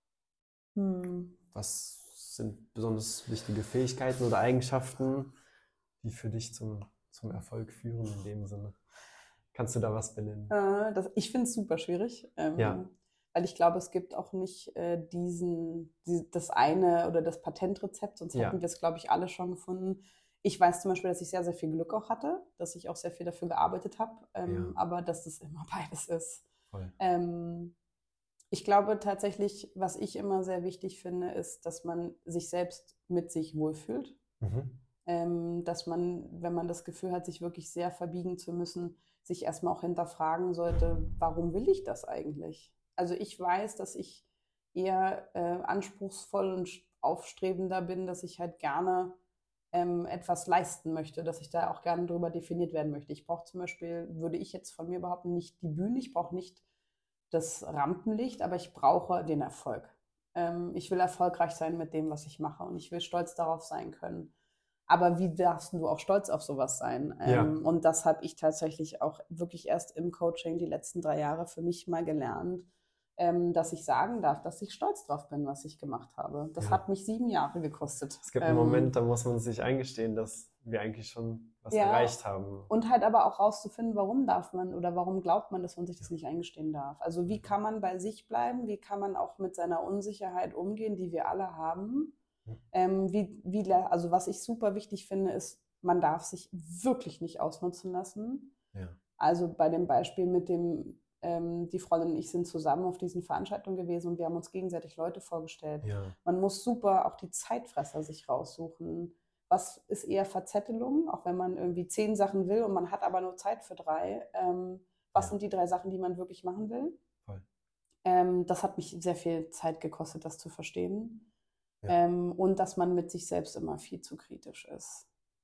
Hm. Was sind besonders wichtige Fähigkeiten oder Eigenschaften, die für dich zum, zum Erfolg führen in dem Sinne? Kannst du da was benennen? Äh, das, ich finde es super schwierig, ähm, Ja. weil ich glaube, es gibt auch nicht äh, diesen, die, das eine oder das Patentrezept, sonst Ja. hätten wir es, glaube ich, alle schon gefunden. Ich weiß zum Beispiel, dass ich sehr, sehr viel Glück auch hatte, dass ich auch sehr viel dafür gearbeitet habe, ähm, Ja. aber dass das immer beides ist. Voll. Ähm, ich glaube tatsächlich, was ich immer sehr wichtig finde, ist, dass man sich selbst mit sich wohlfühlt. Mhm. Ähm, dass man, wenn man das Gefühl hat, sich wirklich sehr verbiegen zu müssen, sich erstmal auch hinterfragen sollte, warum will ich das eigentlich? Also ich weiß, dass ich eher äh, anspruchsvoll und aufstrebender bin, dass ich halt gerne ähm, etwas leisten möchte, dass ich da auch gerne drüber definiert werden möchte. Ich brauche zum Beispiel, würde ich jetzt von mir behaupten, nicht die Bühne, ich brauche nicht das Rampenlicht, aber ich brauche den Erfolg. Ähm, ich will erfolgreich sein mit dem, was ich mache und ich will stolz darauf sein können. Aber wie darfst du auch stolz auf sowas sein? Ja. Ähm, und das habe ich tatsächlich auch wirklich erst im Coaching die letzten drei Jahre für mich mal gelernt, ähm, dass ich sagen darf, dass ich stolz drauf bin, was ich gemacht habe. Das Ja. hat mich sieben Jahre gekostet. Es gibt Ähm, einen Moment, da muss man sich eingestehen, dass wir eigentlich schon was Ja. erreicht haben. Und halt aber auch rauszufinden, warum darf man oder warum glaubt man, dass man sich das nicht eingestehen darf. Also wie kann man bei sich bleiben, wie kann man auch mit seiner Unsicherheit umgehen, die wir alle haben. Ähm, wie, wie, also was ich super wichtig finde, ist, man darf sich wirklich nicht ausnutzen lassen. Ja. Also bei dem Beispiel mit dem, ähm, die Freundin und ich sind zusammen auf diesen Veranstaltungen gewesen und wir haben uns gegenseitig Leute vorgestellt. Ja. Man muss super auch die Zeitfresser sich raussuchen. Was ist eher Verzettelung, auch wenn man irgendwie zehn Sachen will und man hat aber nur Zeit für drei. Ähm, was Ja. sind die drei Sachen, die man wirklich machen will? Voll. Ähm, das hat mich sehr viel Zeit gekostet, das zu verstehen. Ja. Ähm, und dass man mit sich selbst immer viel zu kritisch ist.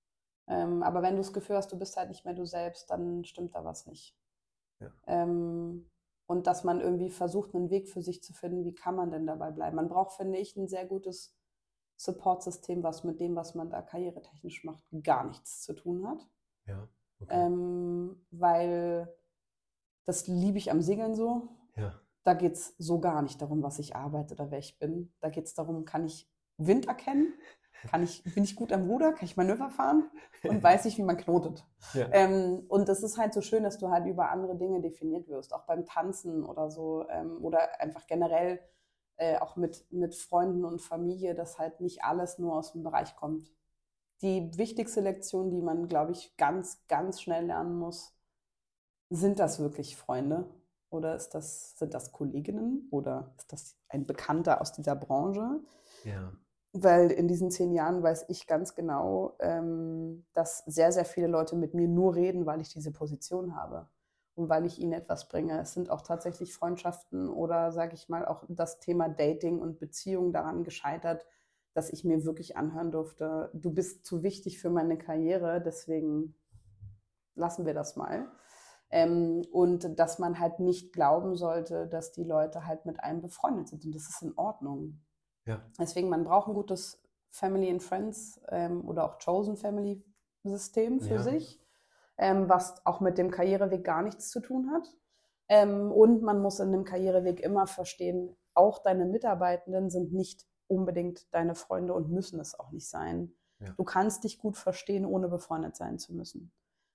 Ähm, aber wenn du das Gefühl hast, du bist halt nicht mehr du selbst, dann stimmt da was nicht. Ja. Ähm, und dass man irgendwie versucht, einen Weg für sich zu finden, wie kann man denn dabei bleiben. Man braucht, finde ich, ein sehr gutes Support-System, was mit dem, was man da karrieretechnisch macht, gar nichts zu tun hat. Ja. Okay. Ähm, weil das liebe ich am Segeln so. Ja. Da geht es so gar nicht darum, was ich arbeite oder wer ich bin. Da geht es darum, kann ich Wind erkennen? Kann ich, bin ich gut am Ruder? Kann ich Manöver fahren? Und weiß ich, wie man knotet? Ja. Ähm, und das ist halt so schön, dass du halt über andere Dinge definiert wirst, auch beim Tanzen oder so. Ähm, oder einfach generell äh, auch mit, mit Freunden und Familie, dass halt nicht alles nur aus dem Bereich kommt. die wichtigste Lektion, die man, glaube ich, ganz, ganz schnell lernen muss, sind das wirklich Freunde oder ist das, sind das Kolleginnen oder ist das ein Bekannter aus dieser Branche? Ja. Weil in diesen zehn Jahren weiß ich ganz genau, ähm, dass sehr, sehr viele Leute mit mir nur reden, weil ich diese Position habe und weil ich ihnen etwas bringe. Es sind auch tatsächlich Freundschaften oder, sage ich mal, auch das Thema Dating und Beziehung daran gescheitert, dass ich mir wirklich anhören durfte, du bist zu wichtig für meine Karriere, deswegen lassen wir das mal. Ähm, und dass man halt nicht glauben sollte, dass die Leute halt mit einem befreundet sind. Und das ist in Ordnung. Ja. Deswegen, man braucht ein gutes Family and Friends ähm, oder auch Chosen Family System für Ja. sich, ähm, was auch mit dem Karriereweg gar nichts zu tun hat. Ähm, und man muss in dem Karriereweg immer verstehen, auch deine Mitarbeitenden sind nicht unbedingt deine Freunde und müssen es auch nicht sein. Ja. Du kannst dich gut verstehen, ohne befreundet sein zu müssen.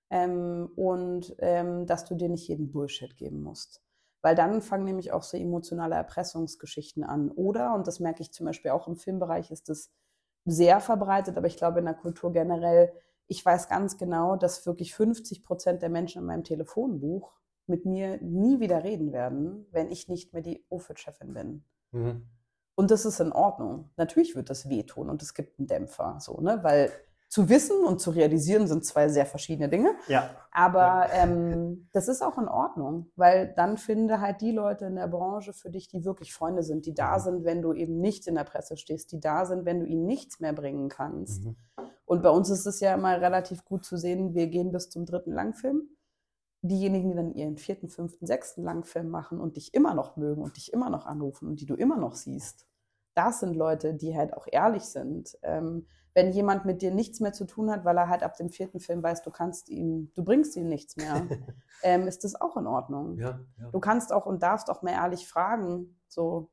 Ähm, und ähm, dass du dir nicht jeden Bullshit geben musst. Weil dann fangen nämlich auch so emotionale Erpressungsgeschichten an. Oder, und das merke ich zum Beispiel auch im Filmbereich, ist das sehr verbreitet, aber ich glaube in der Kultur generell, ich weiß ganz genau, dass wirklich fünfzig Prozent der Menschen in meinem Telefonbuch mit mir nie wieder reden werden, wenn ich nicht mehr die O F I D-Chefin bin. Mhm. Und das ist in Ordnung. Natürlich wird das wehtun und es gibt einen Dämpfer, so, ne? Weil zu wissen und zu realisieren sind zwei sehr verschiedene Dinge. Ja. Aber Ja. ähm, das ist auch in Ordnung, weil dann finde halt die Leute in der Branche für dich, die wirklich Freunde sind, die da Mhm. sind, wenn du eben nicht in der Presse stehst, die da sind, wenn du ihnen nichts mehr bringen kannst. Mhm. Und bei uns ist es ja immer relativ gut zu sehen, wir gehen bis zum dritten Langfilm. Diejenigen, die dann ihren vierten, fünften, sechsten Langfilm machen und dich immer noch mögen und dich immer noch anrufen und die du immer noch siehst, das sind Leute, die halt auch ehrlich sind. Ähm, wenn jemand mit dir nichts mehr zu tun hat, weil er halt ab dem vierten Film weiß, du kannst ihm, du bringst ihm nichts mehr, ähm, ist das auch in Ordnung. Ja, ja. Du kannst auch und darfst auch mehr ehrlich fragen, so,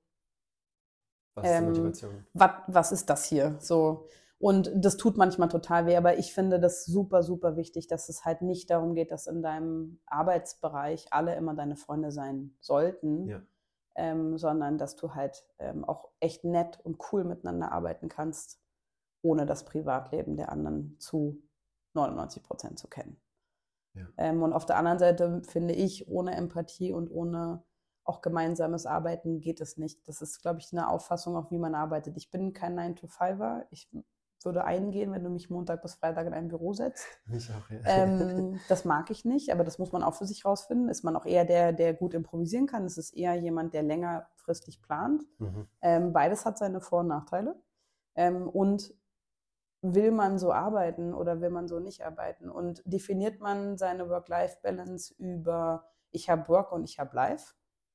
Was ist die ähm, Motivation? was, was ist das hier? So. Und das tut manchmal total weh, aber ich finde das super, super wichtig, dass es halt nicht darum geht, dass in deinem Arbeitsbereich alle immer deine Freunde sein sollten, Ja. ähm, sondern dass du halt ähm, auch echt nett und cool miteinander arbeiten kannst, ohne das Privatleben der anderen zu neunundneunzig Prozent zu kennen. Ja. Ähm, und auf der anderen Seite finde ich, ohne Empathie und ohne auch gemeinsames Arbeiten geht es nicht. Das ist, glaube ich, eine Auffassung, auf wie man arbeitet. Ich bin kein nine to fiver. Ich würde eingehen, wenn du mich Montag bis Freitag in ein Büro setzt. Mich auch, ja. Ähm, das mag ich nicht, aber das muss man auch für sich rausfinden. Ist man auch eher der, der gut improvisieren kann? Ist es eher jemand, der längerfristig plant? Mhm. Ähm, beides hat seine Vor- und Nachteile. Ähm, und will man so arbeiten oder will man so nicht arbeiten? Und definiert man seine Work-Life-Balance über ich habe Work und ich habe Life?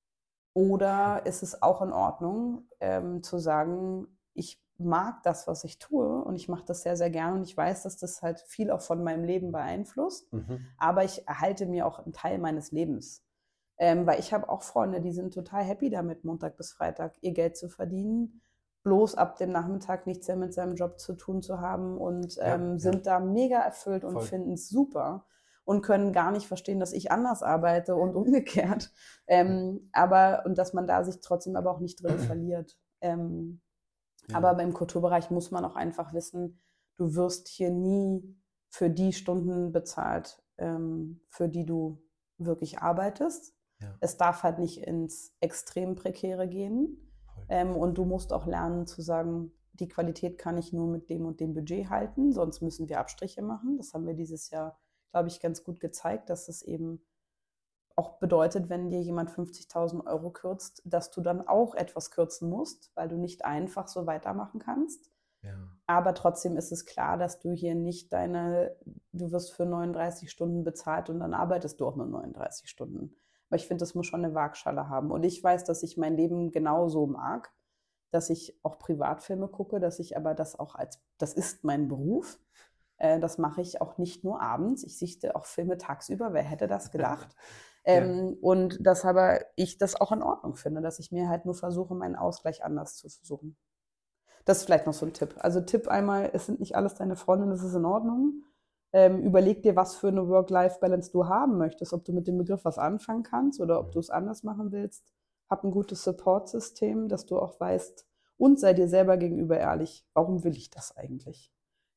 Oder ist es auch in Ordnung, ähm, zu sagen, ich mag das, was ich tue und ich mache das sehr, sehr gerne und ich weiß, dass das halt viel auch von meinem Leben beeinflusst, Mhm. aber ich erhalte mir auch einen Teil meines Lebens. Ähm, weil ich habe auch Freunde, die sind total happy damit, Montag bis Freitag ihr Geld zu verdienen, bloß ab dem Nachmittag nichts mehr mit seinem Job zu tun zu haben und ähm, Ja, sind ja. da mega erfüllt und Voll. finden es super und können gar nicht verstehen, dass ich anders arbeite und umgekehrt. Ähm, aber, und dass man da sich trotzdem aber auch nicht drin verliert. Ähm, Ja. aber beim Kulturbereich muss man auch einfach wissen, du wirst hier nie für die Stunden bezahlt, ähm, für die du wirklich arbeitest. Ja. Es darf halt nicht ins extrem Prekäre gehen. Voll. Ähm, und du musst auch lernen zu sagen, die Qualität kann ich nur mit dem und dem Budget halten, sonst müssen wir Abstriche machen. Das haben wir dieses Jahr, glaube ich, ganz gut gezeigt, dass es eben auch bedeutet, wenn dir jemand fünfzigtausend Euro kürzt, dass du dann auch etwas kürzen musst, weil du nicht einfach so weitermachen kannst. Ja. Aber trotzdem ist es klar, dass du hier nicht deine, du wirst für neununddreißig Stunden bezahlt und dann arbeitest du auch nur neununddreißig Stunden. Aber ich finde, das muss schon eine Waagschale haben. Und ich weiß, dass ich mein Leben genauso mag, dass ich auch Privatfilme gucke, dass ich aber das auch als, das ist mein Beruf. Äh, das mache ich auch nicht nur abends. Ich sichte auch Filme tagsüber. Wer hätte das gedacht? Ähm, und dass aber ich das auch in Ordnung finde, dass ich mir halt nur versuche, meinen Ausgleich anders zu versuchen. Das ist vielleicht noch so ein Tipp. Also Tipp einmal, es sind nicht alles deine Freunde, das ist in Ordnung. Ähm, überleg dir, was für eine Work-Life-Balance du haben möchtest, ob du mit dem Begriff was anfangen kannst oder ob du es anders machen willst. Hab ein gutes Support-System, dass du auch weißt und sei dir selber gegenüber ehrlich, warum will ich das eigentlich?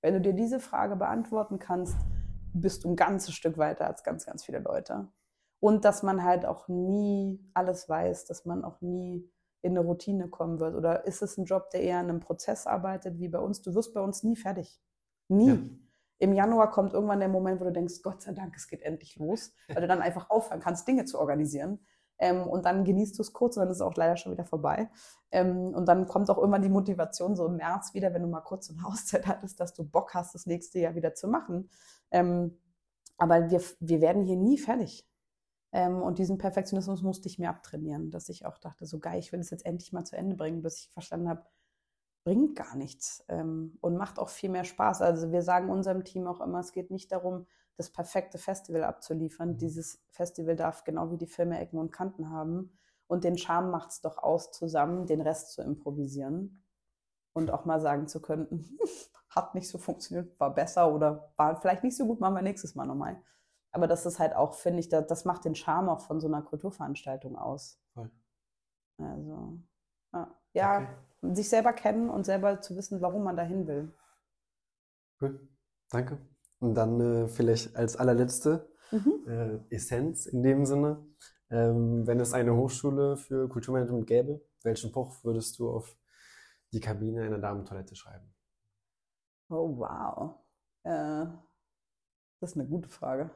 Wenn du dir diese Frage beantworten kannst, bist du ein ganzes Stück weiter als ganz, ganz viele Leute. Und dass man halt auch nie alles weiß, dass man auch nie in eine Routine kommen wird. Oder ist es ein Job, der eher in einem Prozess arbeitet, wie bei uns? Du wirst bei uns nie fertig. Nie. Ja. Im Januar kommt irgendwann der Moment, wo du denkst, Gott sei Dank, es geht endlich los, weil du dann einfach aufhören kannst, Dinge zu organisieren. Ähm, und dann genießt du es kurz und dann ist es auch leider schon wieder vorbei. Ähm, und dann kommt auch immer die Motivation so im März wieder, wenn du mal kurz eine Auszeit hattest, dass du Bock hast, das nächste Jahr wieder zu machen. Ähm, aber wir, wir werden hier nie fertig. Ähm, und diesen Perfektionismus musste ich mir abtrainieren, dass ich auch dachte, so geil, ich will es jetzt endlich mal zu Ende bringen, bis ich verstanden habe, bringt gar nichts ähm, und macht auch viel mehr Spaß. Also wir sagen unserem Team auch immer, es geht nicht darum, das perfekte Festival abzuliefern. Mhm. Dieses Festival darf genau wie die Filme Ecken und Kanten haben. Und den Charme macht es doch aus, zusammen den Rest zu improvisieren und auch mal sagen zu können, hat nicht so funktioniert, war besser oder war vielleicht nicht so gut, machen wir nächstes Mal nochmal. Aber das ist halt auch, finde ich, das, das macht den Charme auch von so einer Kulturveranstaltung aus. Voll. Also, ja, ja okay. Sich selber kennen und selber zu wissen, warum man dahin will. Cool, danke. Und dann äh, vielleicht als allerletzte mhm. äh, Essenz in dem Sinne, ähm, wenn es eine Hochschule für Kulturmanagement gäbe, welchen Spruch würdest du auf die Kabine einer Damentoilette schreiben? Oh, wow. Äh, das ist eine gute Frage.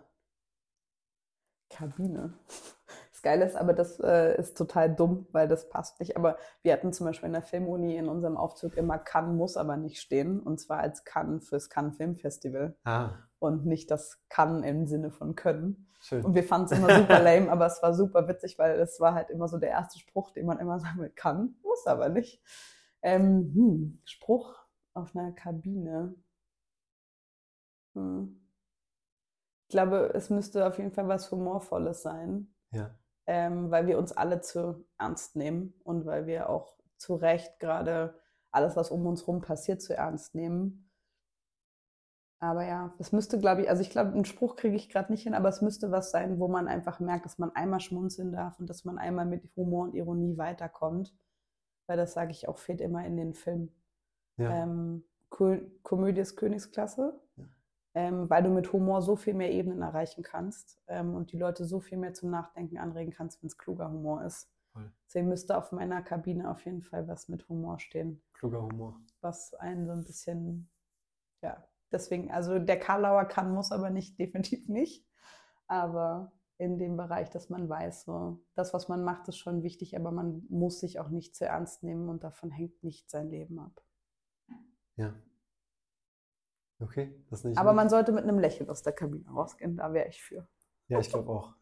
Kabine. Das Geile ist aber, das äh, ist total dumm, weil das passt nicht. Aber wir hatten zum Beispiel in der Filmuni in unserem Aufzug immer Cannes muss aber nicht stehen. Und zwar als Cannes fürs Cannes Film Festival. Ah. Und nicht das Cannes im Sinne von können. Schön. Und wir fanden es immer super lame, aber es war super witzig, weil es war halt immer so der erste Spruch, den man immer sagen will, kann, muss aber nicht. Ähm, hm, Spruch auf einer Kabine. Hm. Ich glaube, es müsste auf jeden Fall was Humorvolles sein, ja. ähm, weil wir uns alle zu ernst nehmen und weil wir auch zu Recht gerade alles, was um uns rum passiert, zu ernst nehmen. Aber ja, es müsste, glaube ich, also ich glaube, einen Spruch kriege ich gerade nicht hin, aber es müsste was sein, wo man einfach merkt, dass man einmal schmunzeln darf und dass man einmal mit Humor und Ironie weiterkommt. Weil das, sage ich auch, fehlt immer in den Filmen. Ja. Ähm, Ko- Komödie ist Königsklasse. Ja. Ähm, weil du mit Humor so viel mehr Ebenen erreichen kannst ähm, und die Leute so viel mehr zum Nachdenken anregen kannst, wenn es kluger Humor ist. Voll. Deswegen müsste auf meiner Kabine auf jeden Fall was mit Humor stehen. Kluger Humor. Was einen so ein bisschen, ja, deswegen, also der Karlauer kann, muss aber nicht, definitiv nicht. Aber in dem Bereich, dass man weiß, so, das, was man macht, ist schon wichtig, aber man muss sich auch nicht zu ernst nehmen und davon hängt nicht sein Leben ab. Ja. Okay, das nicht. Aber man sollte mit einem Lächeln aus der Kabine rausgehen, da wäre ich für. Ja, ich glaube auch.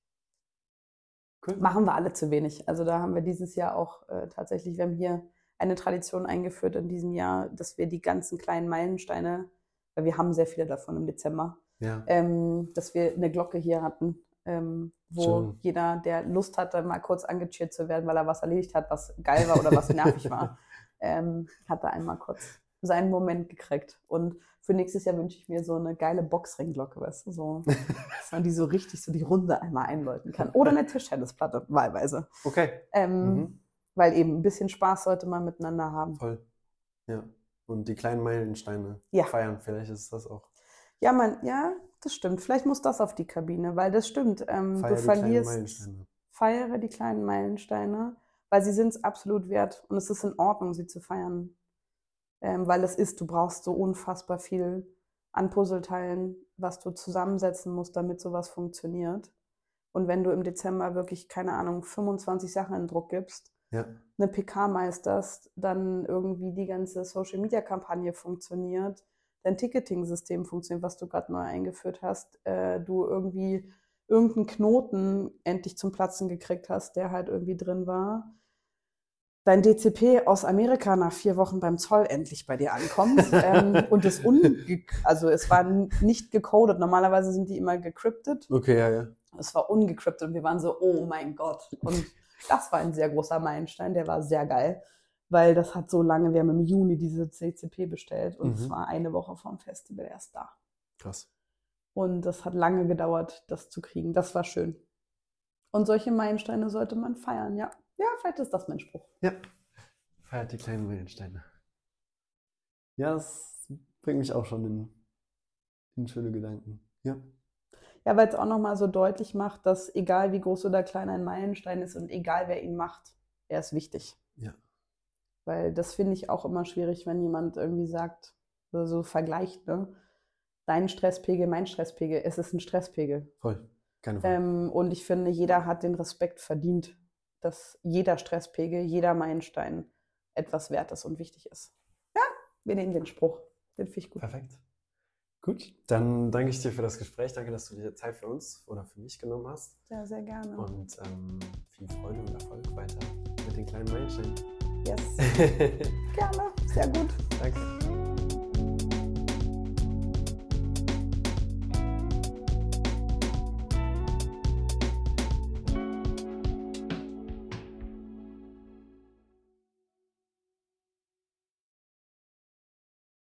Cool. Machen wir alle zu wenig. Also da haben wir dieses Jahr auch äh, tatsächlich, wir haben hier eine Tradition eingeführt in diesem Jahr, dass wir die ganzen kleinen Meilensteine, weil wir haben sehr viele davon im Dezember, ja. ähm, dass wir eine Glocke hier hatten, ähm, wo Schön. Jeder, der Lust hatte, mal kurz angecheert zu werden, weil er was erledigt hat, was geil war oder was nervig war, ähm, hat da einmal kurz seinen Moment gekriegt. Und für nächstes Jahr wünsche ich mir so eine geile Boxringglocke, weißt du, so, dass man die so richtig so die Runde einmal einläuten kann. Oder eine Tischtennisplatte, wahlweise. Okay. Ähm, mhm. Weil eben ein bisschen Spaß sollte man miteinander haben. Voll. Ja. Und die kleinen Meilensteine ja. feiern, vielleicht ist das auch. Ja, man, ja, das stimmt. Vielleicht muss das auf die Kabine, weil das stimmt. Ähm, Feier du die verlierst, kleinen Meilensteine. Feiere die kleinen Meilensteine, weil sie sind es absolut wert und es ist in Ordnung, sie zu feiern. Ähm, weil es ist, du brauchst so unfassbar viel an Puzzleteilen, was du zusammensetzen musst, damit sowas funktioniert. Und wenn du im Dezember wirklich, keine Ahnung, fünfundzwanzig Sachen in Druck gibst, ja. eine P K meisterst, dann irgendwie die ganze Social-Media-Kampagne funktioniert, dein Ticketing-System funktioniert, was du gerade neu eingeführt hast, äh, du irgendwie irgendeinen Knoten endlich zum Platzen gekriegt hast, der halt irgendwie drin war, dein D C P aus Amerika nach vier Wochen beim Zoll endlich bei dir ankommt ähm, und es unge- also es war nicht gecodet. Normalerweise sind die immer gecryptet. Okay, ja, ja. Es war ungecryptet und wir waren so, oh mein Gott. Und das war ein sehr großer Meilenstein, der war sehr geil, weil das hat so lange, wir haben im Juni diese D C P bestellt und mhm. es war eine Woche vom Festival erst da. Krass. Und das hat lange gedauert, das zu kriegen. Das war schön. Und solche Meilensteine sollte man feiern, ja. Ja, vielleicht ist das mein Spruch. Ja, feiert die kleinen Meilensteine. Ja, das bringt mich auch schon in, in schöne Gedanken. Ja. Ja, weil es auch nochmal so deutlich macht, dass egal wie groß oder klein ein Meilenstein ist und egal wer ihn macht, er ist wichtig. Ja. Weil das finde ich auch immer schwierig, wenn jemand irgendwie sagt, so, so vergleicht, ne? Dein Stresspegel, mein Stresspegel, es ist ein Stresspegel. Voll, keine Frage. Ähm, und ich finde, jeder hat den Respekt verdient, dass jeder Stresspegel, jeder Meilenstein etwas wert ist und wichtig ist. Ja, wir nehmen den Spruch. Den finde ich gut. Perfekt. Gut, dann danke ich dir für das Gespräch. Danke, dass du dir Zeit für uns oder für mich genommen hast. Ja, sehr gerne. Und ähm, viel Freude und Erfolg weiter mit den kleinen Meilensteinen. Yes. Gerne, sehr gut. Danke.